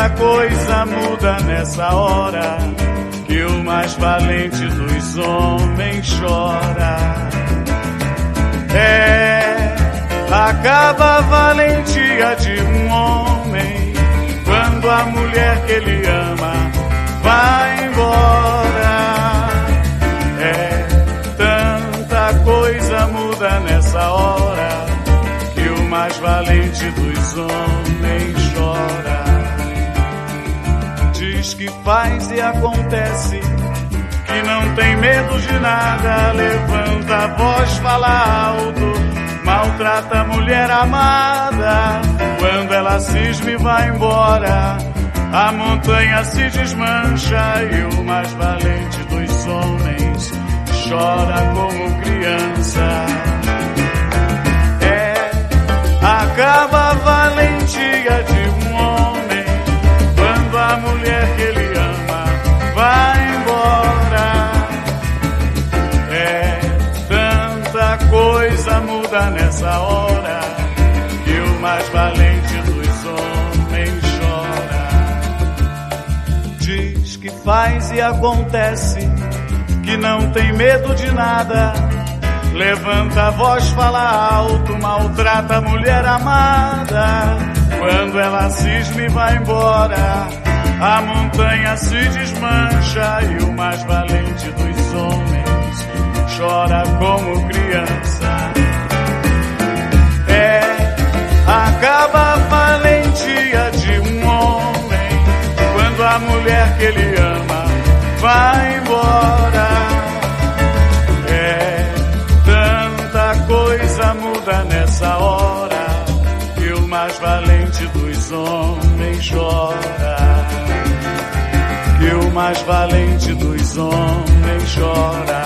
coisa muda nessa hora que o mais valente dos homens chora. Acaba a valentia de um homem quando a mulher que ele ama vai embora. Tanta coisa muda nessa hora que o mais valente dos homens chora. Diz que faz e acontece, que não tem medo de nada, levanta a voz, fala alto, maltrata a mulher amada. Quando ela cisma e vai embora, a montanha se desmancha e o mais valente dos homens chora como criança. Acaba a valentia de um homem quando a mulher que ele ama vai embora. Tanta coisa muda nessa hora que o mais valente dos homens chora. Diz que faz e acontece, que não tem medo de nada, levanta a voz, fala alto, maltrata a mulher amada. Quando ela cisma e vai embora, a montanha se desmancha e o mais valente dos homens chora como criança. Acaba a valentia de um homem quando a mulher que ele ama vai embora. Tanta coisa muda nessa hora que o mais valente dos homens chora. Que o mais valente dos homens chora.